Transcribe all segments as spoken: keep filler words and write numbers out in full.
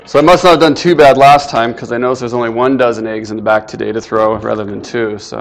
So I must not have done too bad last time because I noticed there's only one dozen eggs in the back today to throw rather than two. So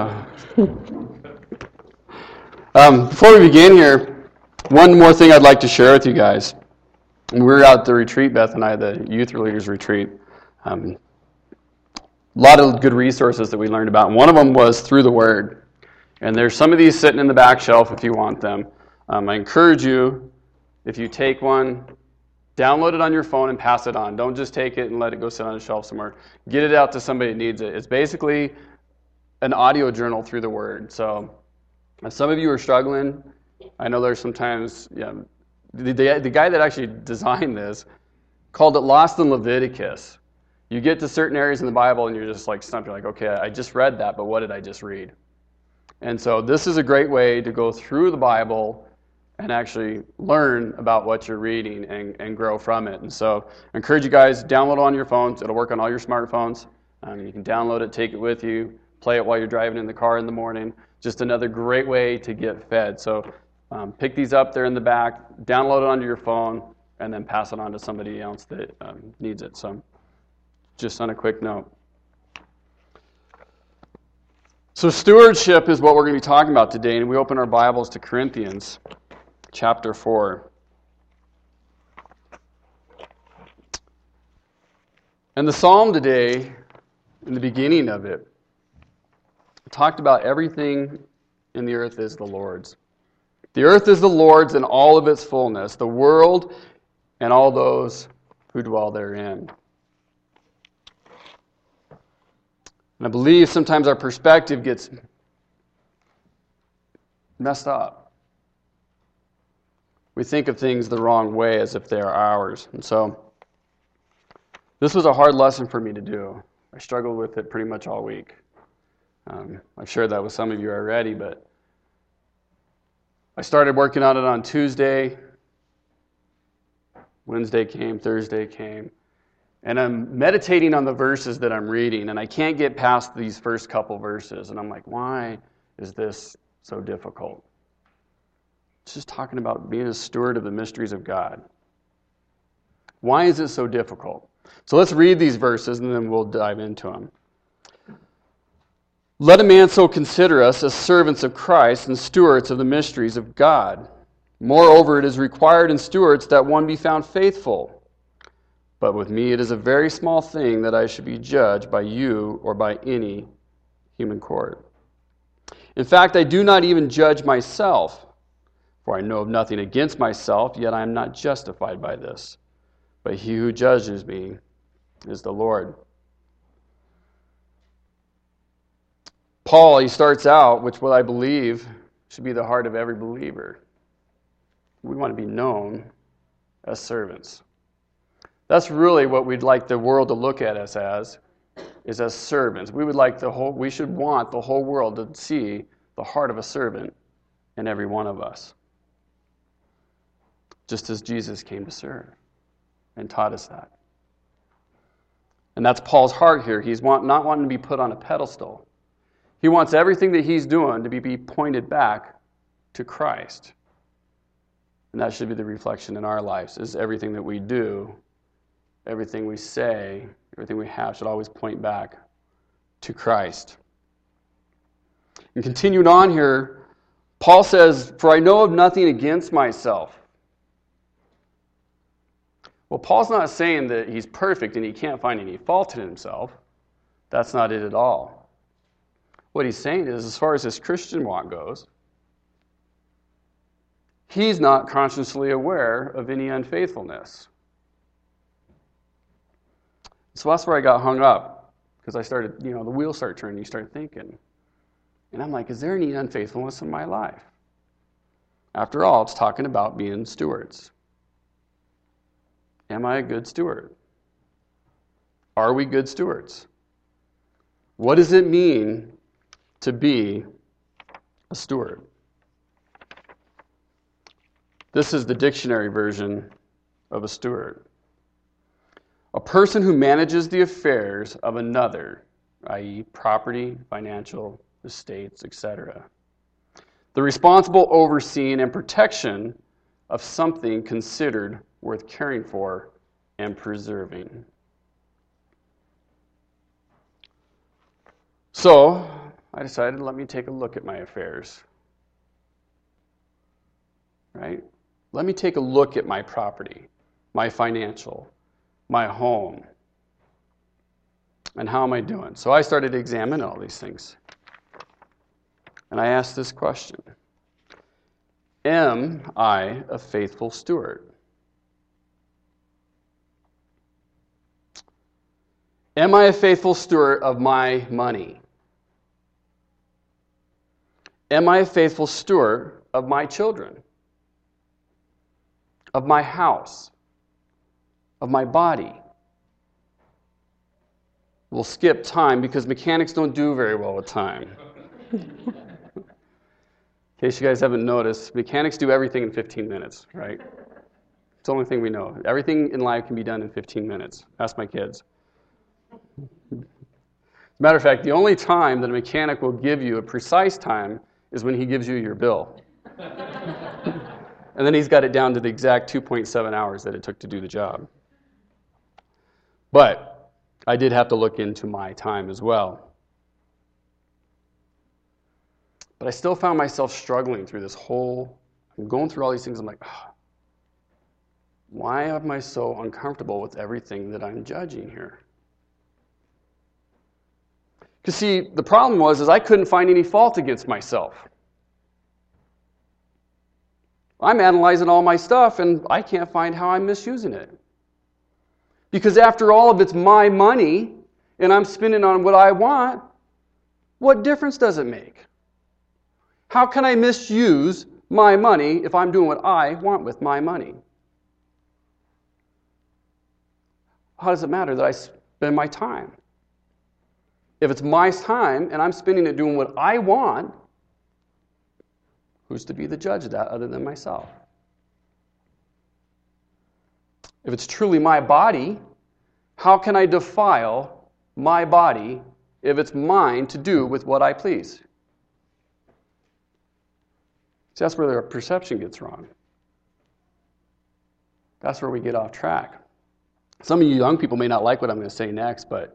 um, before we begin here, one more thing I'd like to share with you guys. When we were out at the retreat, Beth and I, the youth leaders retreat, um, a lot of good resources that we learned about. One of them was through the Word. And there's some of these sitting in the back shelf if you want them. Um, I encourage you, if you take one, download it on your phone and pass it on. Don't just take it and let it go sit on a shelf somewhere. Get it out to somebody that needs it. It's basically an audio journal through the Word. So if some of you are struggling, I know there's sometimes, yeah, the, the, the guy that actually designed this called it Lost in Leviticus. You get to certain areas in the Bible and you're just like stumped. You're like, okay, I just read that, but what did I just read? And so this is a great way to go through the Bible and actually learn about what you're reading and, and grow from it. And so I encourage you guys, download it on your phones. It'll work on all your smartphones. Um, you can download it, take it with you, play it while you're driving in the car in the morning. Just another great way to get fed. So um, pick these up there in the back, download it onto your phone, and then pass it on to somebody else that um, needs it. So just on a quick note. So stewardship is what we're going to be talking about today, and we open our Bibles to Corinthians chapter four. And the psalm today, in the beginning of it, talked about everything in the earth is the Lord's. The earth is the Lord's in all of its fullness, the world and all those who dwell therein. And I believe sometimes our perspective gets messed up. We think of things the wrong way as if they are ours. And so this was a hard lesson for me to do. I struggled with it pretty much all week. Um, I've shared that with some of you already, but I started working on it on Tuesday. Wednesday came, Thursday came. And I'm meditating on the verses that I'm reading, and I can't get past these first couple verses. And I'm like, why is this so difficult? It's just talking about being a steward of the mysteries of God. Why is it so difficult? So let's read these verses, and then we'll dive into them. Let a man so consider us as servants of Christ and stewards of the mysteries of God. Moreover, it is required in stewards that one be found faithful. But with me it is a very small thing that I should be judged by you or by any human court. In fact, I do not even judge myself, for I know of nothing against myself, yet I am not justified by this. But he who judges me is the Lord. Paul, he starts out, which what I believe should be the heart of every believer. We want to be known as servants. That's really what we'd like the world to look at us as, is as servants. We would like the whole, we should want the whole world to see the heart of a servant in every one of us. Just as Jesus came to serve and taught us that. And that's Paul's heart here. He's want, not wanting to be put on a pedestal. He wants everything that he's doing to be, be pointed back to Christ. And that should be the reflection in our lives, is everything that we do, everything we say, everything we have should always point back to Christ. And continuing on here, Paul says, for I know of nothing against myself. Well, Paul's not saying that he's perfect and he can't find any fault in himself. That's not it at all. What he's saying is, as far as his Christian walk goes, he's not consciously aware of any unfaithfulness. So that's where I got hung up, because I started, you know, the wheels start turning, you start thinking. And I'm like, is there any unfaithfulness in my life? After all, it's talking about being stewards. Am I a good steward? Are we good stewards? What does it mean to be a steward? This is the dictionary version of a steward. A person who manages the affairs of another, that is property, financial, estates, et cetera. The responsible overseeing and protection of something considered worth caring for and preserving. So I decided, let me take a look at my affairs. Right? Let me take a look at my property, my financial, my home, and how am I doing? So I started to examine all these things. And I asked this question: am I a faithful steward? Am I a faithful steward of my money? Am I a faithful steward of my children? Of my house? Of my body? We'll skip time because mechanics don't do very well with time. In case you guys haven't noticed, mechanics do everything in fifteen minutes, right? It's the only thing we know. Everything in life can be done in fifteen minutes. Ask my kids. As a matter of fact, the only time that a mechanic will give you a precise time is when he gives you your bill. And then he's got it down to the exact two point seven hours that it took to do the job. But I did have to look into my time as well. But I still found myself struggling through this whole, I'm going through all these things, I'm like, oh, why am I so uncomfortable with everything that I'm judging here? Because see, the problem was is I couldn't find any fault against myself. I'm analyzing all my stuff, and I can't find how I'm misusing it. Because after all, if it's my money, and I'm spending on what I want, what difference does it make? How can I misuse my money if I'm doing what I want with my money? How does it matter that I spend my time? If it's my time, and I'm spending it doing what I want, who's to be the judge of that other than myself? If it's truly my body, how can I defile my body if it's mine to do with what I please? See, that's where our perception gets wrong. That's where we get off track. Some of you young people may not like what I'm going to say next, but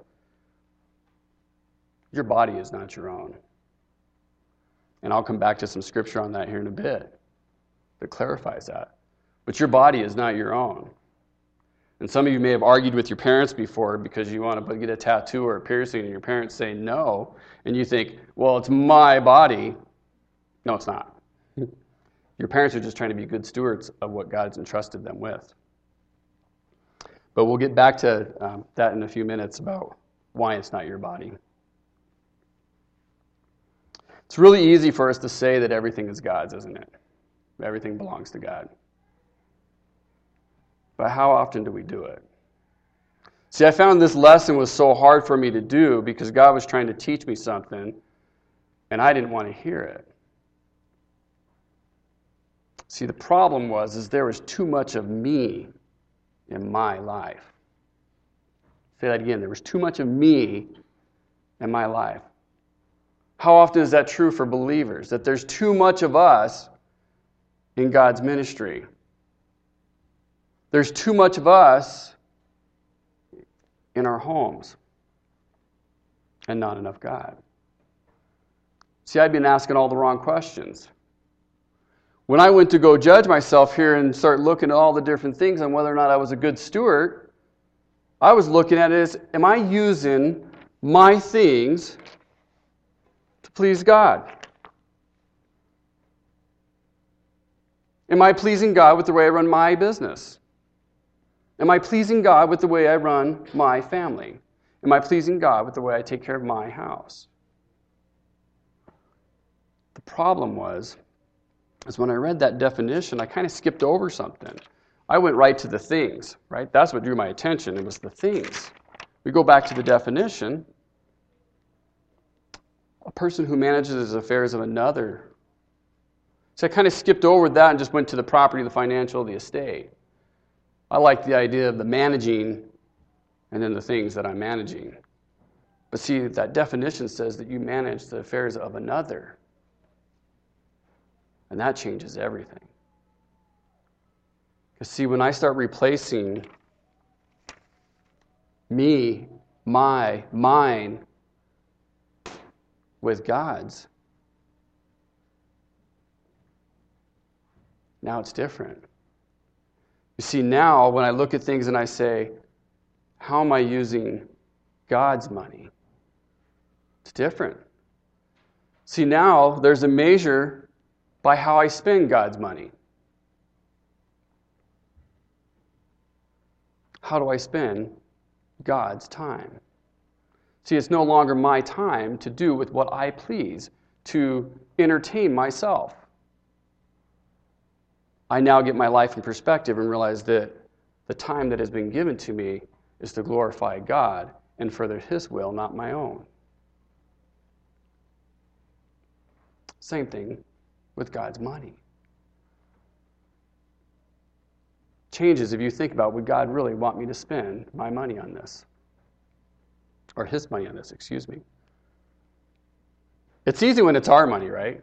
your body is not your own. And I'll come back to some scripture on that here in a bit that clarifies that. But your body is not your own. And some of you may have argued with your parents before because you want to get a tattoo or a piercing and your parents say no, and you think, well, it's my body. No, it's not. Your parents are just trying to be good stewards of what God's entrusted them with. But we'll get back to um, that in a few minutes about why it's not your body. It's really easy for us to say that everything is God's, isn't it? Everything belongs to God. But how often do we do it? See, I found this lesson was so hard for me to do because God was trying to teach me something, and I didn't want to hear it. See, the problem was is there was too much of me in my life. Say that again. There was too much of me in my life. How often is that true for believers? That there's too much of us in God's ministry. There's too much of us in our homes and not enough God. See, I've been asking all the wrong questions. When I went to go judge myself here and start looking at all the different things on whether or not I was a good steward, I was looking at it as, am I using my things to please God? Am I pleasing God with the way I run my business? Am I pleasing God with the way I run my family? Am I pleasing God with the way I take care of my house? The problem was, is when I read that definition, I kind of skipped over something. I went right to the things, right? That's what drew my attention. It was the things. We go back to the definition. A person who manages the affairs of another. So I kind of skipped over that and just went to the property, the financial, the estate. I like the idea of the managing and then the things that I'm managing. But see, that definition says that you manage the affairs of another. And that changes everything. Because see, when I start replacing me, my, mine, with God's. Now it's different. You see, now when I look at things and I say, how am I using God's money? It's different. See, now there's a measure by how I spend God's money. How do I spend God's time? See, it's no longer my time to do with what I please, to entertain myself. I now get my life in perspective and realize that the time that has been given to me is to glorify God and further His will, not my own. Same thing with God's money. Changes if you think about, would God really want me to spend my money on this? Or His money on this, excuse me. It's easy when it's our money, right?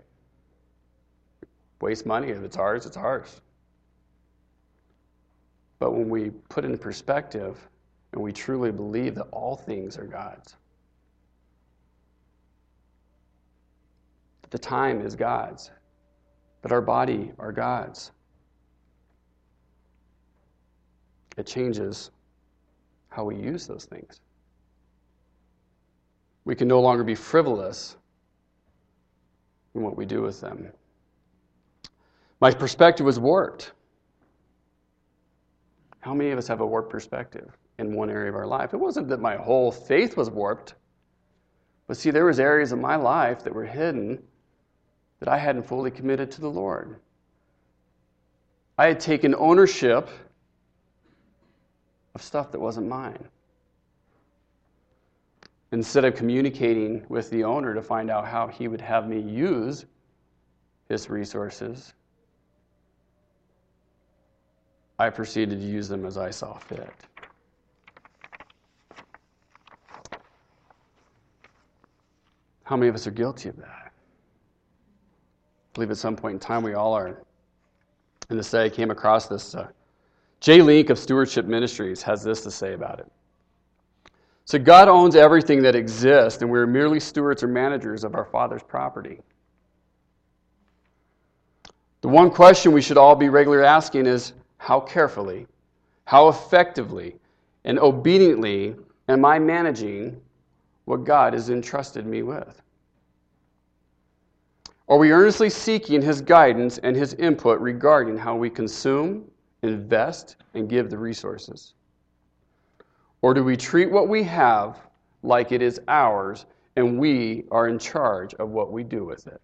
Waste money. If it's ours, it's ours. But when we put it in perspective and we truly believe that all things are God's, that the time is God's, that our body are God's, it changes how we use those things. We can no longer be frivolous in what we do with them. My perspective was warped. How many of us have a warped perspective in one area of our life? It wasn't that my whole faith was warped, but see, there was areas of my life that were hidden that I hadn't fully committed to the Lord. I had taken ownership of stuff that wasn't mine. Instead of communicating with the owner to find out how he would have me use his resources, I proceeded to use them as I saw fit. How many of us are guilty of that? I believe at some point in time we all are. And this day I came across this. Uh, Jay Link of Stewardship Ministries has this to say about it. So God owns everything that exists, and we're merely stewards or managers of our Father's property. The one question we should all be regularly asking is, how carefully, how effectively, and obediently am I managing what God has entrusted me with? Are we earnestly seeking His guidance and His input regarding how we consume, invest, and give the resources? Or do we treat what we have like it is ours and we are in charge of what we do with it?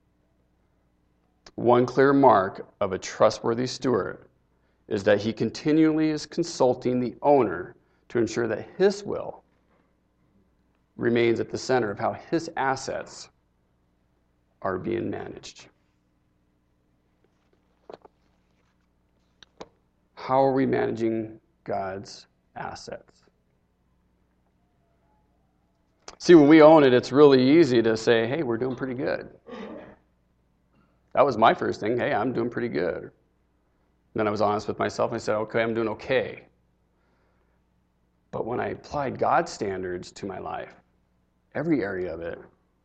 One clear mark of a trustworthy steward is that he continually is consulting the owner to ensure that his will remains at the center of how his assets are being managed. How are we managing God's assets? See, when we own it, it's really easy to say, hey, we're doing pretty good. That was my first thing. Hey, I'm doing pretty good. And then I was honest with myself and I said, okay, I'm doing okay. But when I applied God's standards to my life, every area of it,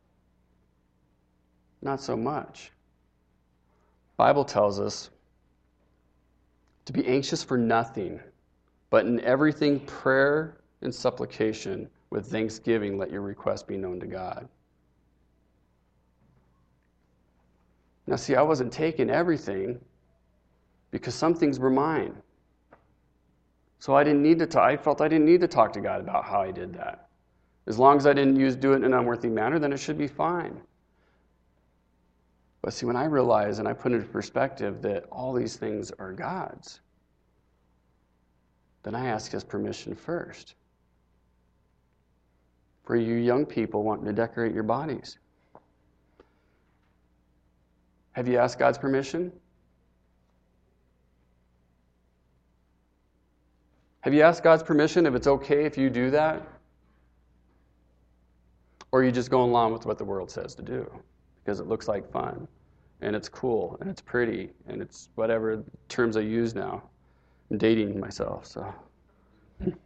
not so much. The Bible tells us to be anxious for nothing, but in everything prayer and supplication with thanksgiving, let your request be known to God. Now see, I wasn't taking everything because some things were mine. So I didn't need to talk, I felt I didn't need to talk to God about how I did that. As long as I didn't use do it in an unworthy manner, then it should be fine. But see, when I realize and I put into perspective that all these things are God's, then I ask His permission first. For you young people wanting to decorate your bodies, have you asked God's permission? Have you asked God's permission if it's okay if you do that? Or are you just going along with what the world says to do? Because it looks like fun, and it's cool, and it's pretty, and it's whatever terms I use now. I'm dating myself, so.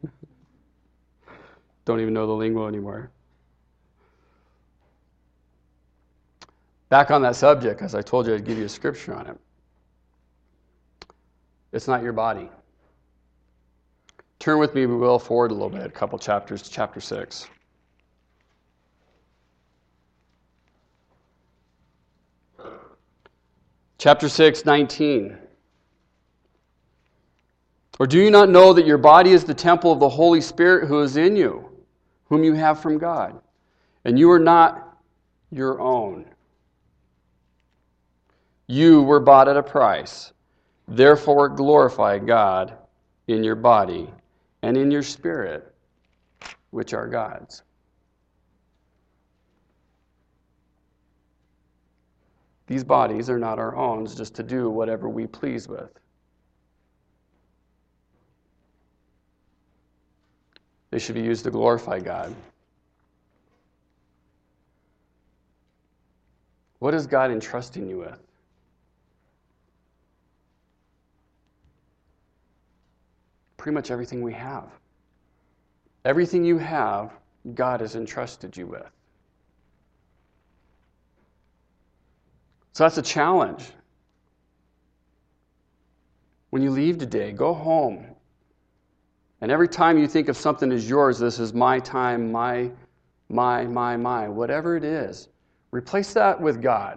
Don't even know the lingo anymore. Back on that subject, as I told you, I'd give you a scripture on it. It's not your body. Turn with me, we will, forward a little bit, a couple chapters to chapter six. Chapter six, nineteen. Or do you not know that your body is the temple of the Holy Spirit who is in you, whom you have from God, and you are not your own? You were bought at a price. Therefore glorify God in your body and in your spirit, which are God's. These bodies are not our own just to do whatever we please with. They should be used to glorify God. What is God entrusting you with? Pretty much everything we have. Everything you have, God has entrusted you with. So that's a challenge. When you leave today, go home. And every time you think of something as yours, this is my time, my, my, my, my, whatever it is, replace that with God.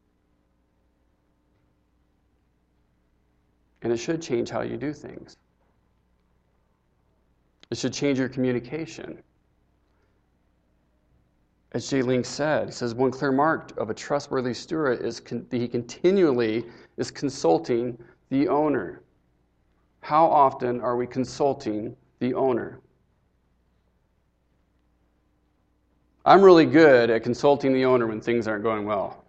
And it should change how you do things. It should change your communication. As Jay Link said, he says, one clear mark of a trustworthy steward is con- he continually is consulting the owner. How often are we consulting the owner? I'm really good at consulting the owner when things aren't going well.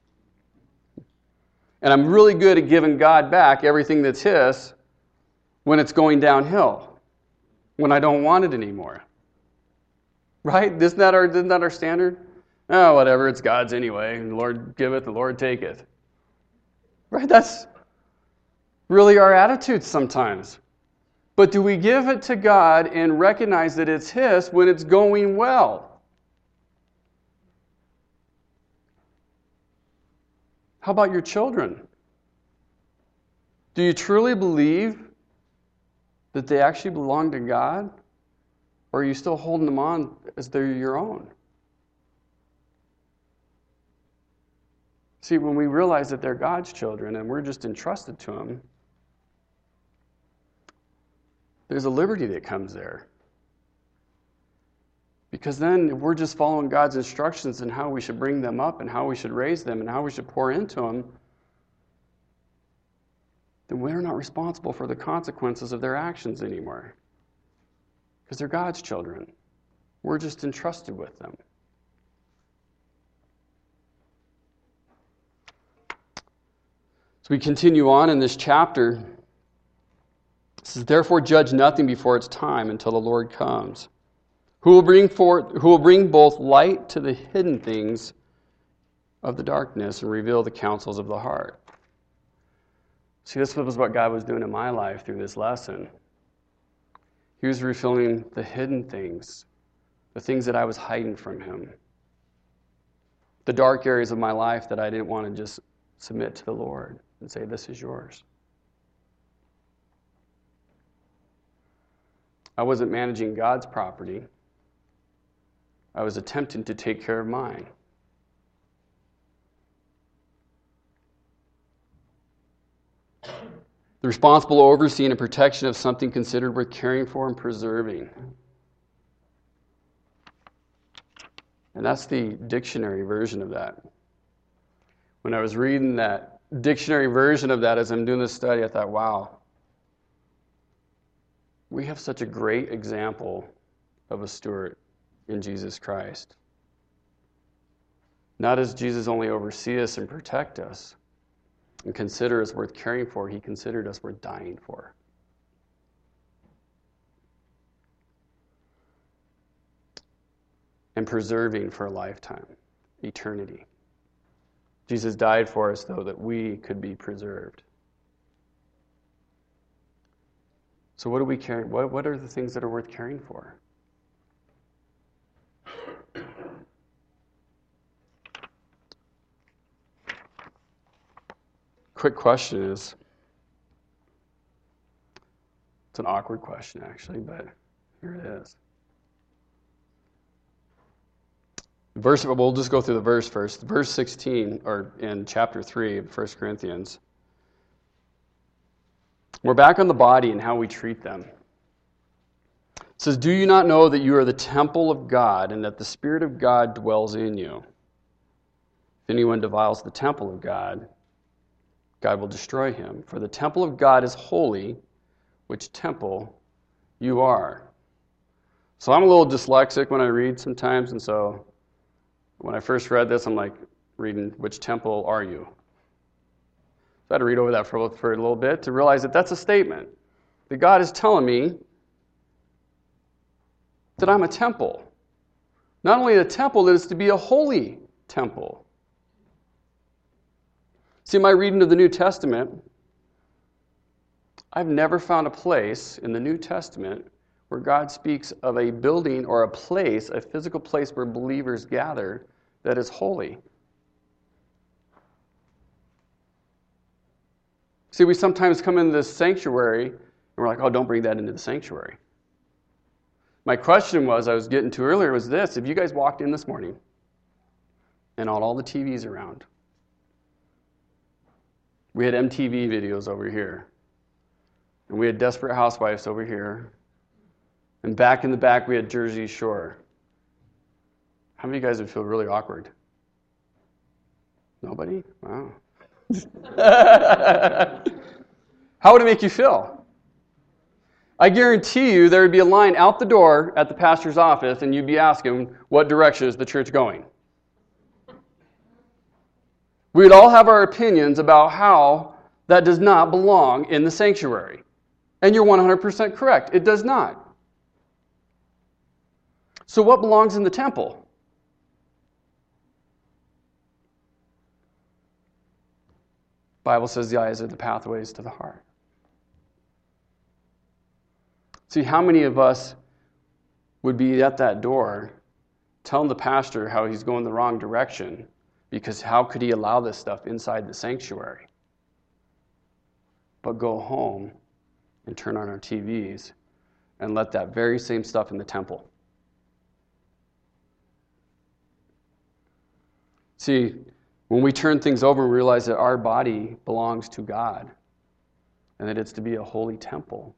And I'm really good at giving God back everything that's His when it's going downhill, when I don't want it anymore. Right? Isn't that our, isn't that our standard? Oh, whatever, it's God's anyway. The Lord giveth, the Lord taketh. Right? That's really our attitude sometimes. But do we give it to God and recognize that it's His when it's going well? How about your children? Do you truly believe that they actually belong to God? Or are you still holding them on as they're your own? See, when we realize that they're God's children and we're just entrusted to Him, there's a liberty that comes there. Because then if we're just following God's instructions and how we should bring them up and how we should raise them and how we should pour into them, then we're not responsible for the consequences of their actions anymore. Because they're God's children. We're just entrusted with them. So we continue on in this chapter. It says, therefore judge nothing before its time until the Lord comes, who will bring forth, who will bring both light to the hidden things of the darkness and reveal the counsels of the heart. See, this was what God was doing in my life through this lesson. He was revealing the hidden things, the things that I was hiding from Him, the dark areas of my life that I didn't want to just submit to the Lord and say, this is yours. I wasn't managing God's property. I was attempting to take care of mine. The responsible overseeing and protection of something considered worth caring for and preserving. And that's the dictionary version of that. When I was reading that dictionary version of that as I'm doing this study, I thought, wow, we have such a great example of a steward in Jesus Christ. Not as Jesus only oversee us and protect us and consider us worth caring for, He considered us worth dying for. And preserving for a lifetime, eternity. Jesus died for us, though, that we could be preserved. So what do we care? What, what are the things that are worth caring for? quick question is, it's an awkward question actually, but here it is. Verse, we'll just go through the verse first. Verse sixteen, or in chapter three of First Corinthians. We're back on the body and how we treat them. It says, "Do you not know that you are the temple of God and that the Spirit of God dwells in you? If anyone defiles the temple of God, God will destroy him. For the temple of God is holy, which temple you are." So I'm a little dyslexic when I read sometimes, and so when I first read this, I'm like reading, "Which temple are you?" So I had to read over that for, for a little bit to realize that that's a statement. That God is telling me that I'm a temple. Not only a temple, that it's to be a holy temple. See, in my reading of the New Testament, I've never found a place in the New Testament where God speaks of a building or a place, a physical place where believers gather, that is holy. See, we sometimes come into this sanctuary and we're like, oh, don't bring that into the sanctuary. My question was, I was getting to earlier, was this: if you guys walked in this morning and on all the T Vs around, we had M T V videos over here, and we had Desperate Housewives over here, and back in the back we had Jersey Shore. How many of you guys would feel really awkward? Nobody? Wow. How would it make you feel? I guarantee you there would be a line out the door at the pastor's office and you'd be asking, what direction is the church going? We'd all have our opinions about how that does not belong in the sanctuary. And you're one hundred percent correct. It does not. So what belongs in the temple? The Bible says the eyes are the pathways to the heart. See, how many of us would be at that door telling the pastor how he's going the wrong direction, because how could he allow this stuff inside the sanctuary? But go home and turn on our T Vs and let that very same stuff in the temple. See, when we turn things over and realize that our body belongs to God and that it's to be a holy temple,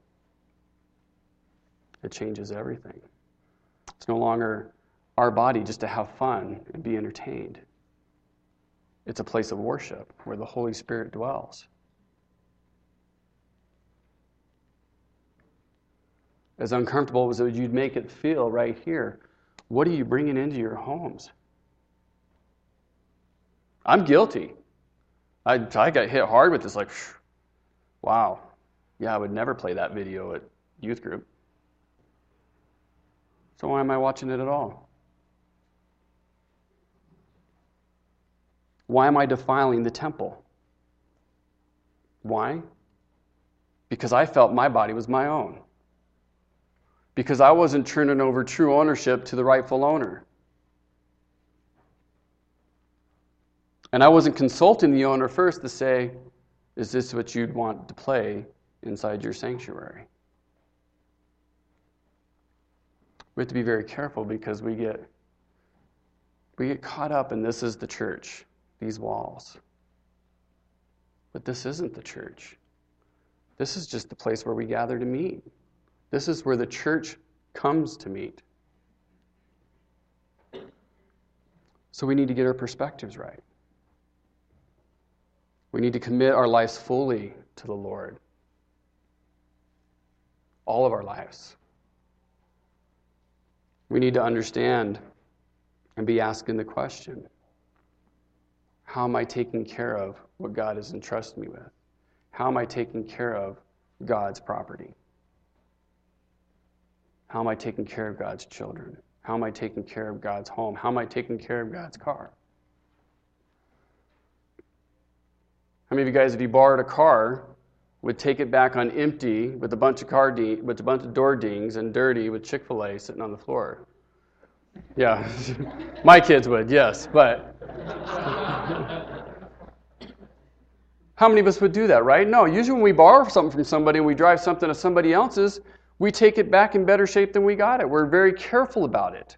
it changes everything. It's no longer our body just to have fun and be entertained. It's a place of worship where the Holy Spirit dwells. As uncomfortable as you'd make it feel right here, what are you bringing into your homes? I'm guilty. I, I got hit hard with this, like, wow. Yeah, I would never play that video at youth group. So why am I watching it at all? Why am I defiling the temple? Why? Because I felt my body was my own. Because I wasn't turning over true ownership to the rightful owner. And I wasn't consulting the owner first to say, is this what you'd want to play inside your sanctuary? We have to be very careful because we get we get caught up in this is the church, these walls. But this isn't the church. This is just the place where we gather to meet. This is where the church comes to meet. So we need to get our perspectives right. We need to commit our lives fully to the Lord. All of our lives. We need to understand and be asking the question, how am I taking care of what God has entrusted me with? How am I taking care of God's property? How am I taking care of God's children? How am I taking care of God's home? How am I taking care of God's car? How many of you guys, if you borrowed a car, would take it back on empty with a bunch of car de- with a bunch of door dings and dirty with Chick-fil-A sitting on the floor? Yeah, my kids would, yes, but How many of us would do that, right? No, usually when we borrow something from somebody and we drive something to somebody else's, we take it back in better shape than we got it. We're very careful about it.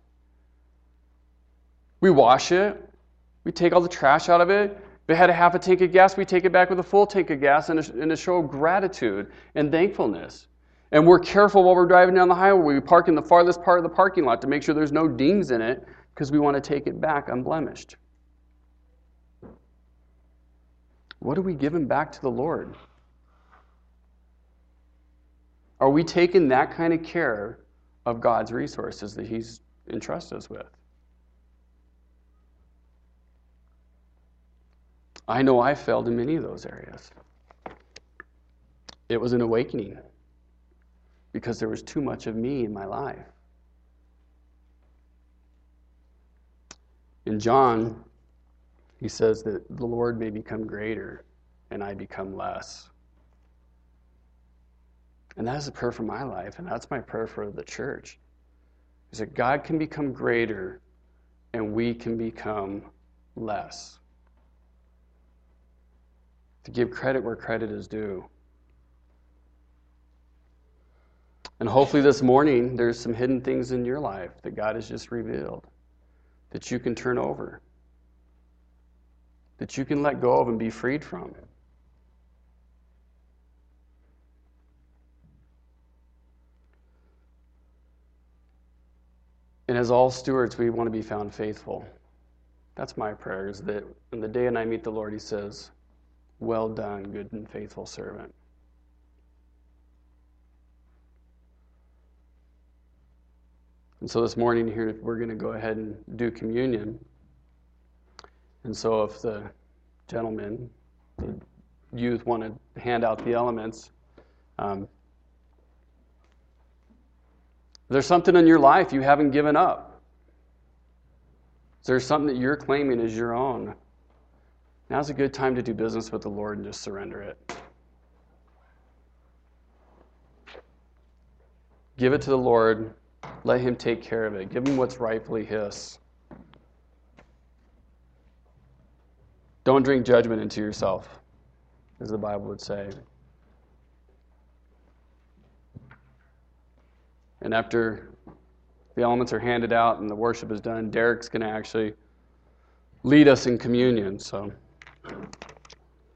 We wash it. We take all the trash out of it. If it had a half a tank of gas, we take it back with a full tank of gas in a, in a show of gratitude and thankfulness. And we're careful while we're driving down the highway. We park in the farthest part of the parking lot to make sure there's no dings in it because we want to take it back unblemished. What are we giving back to the Lord? Are we taking that kind of care of God's resources that He's entrusted us with? I know I failed in many of those areas. It was an awakening because there was too much of me in my life. In John, he says that the Lord may become greater and I become less. And that is a prayer for my life, and that's my prayer for the church. Is that God can become greater and we can become less. To give credit where credit is due. And hopefully this morning there's some hidden things in your life that God has just revealed that you can turn over, that you can let go of and be freed from. And as all stewards, we want to be found faithful. That's my prayer, is that on the day when I meet the Lord, He says, "Well done, good and faithful servant." And so this morning here, we're going to go ahead and do communion. And so if the gentlemen, the youth, want to hand out the elements, um, if there's something in your life you haven't given up, if there's something that you're claiming as your own, now's a good time to do business with the Lord and just surrender it. Give it to the Lord. Let Him take care of it. Give Him what's rightfully His. Don't drink judgment into yourself, as the Bible would say. And after the elements are handed out and the worship is done, Derek's going to actually lead us in communion. So.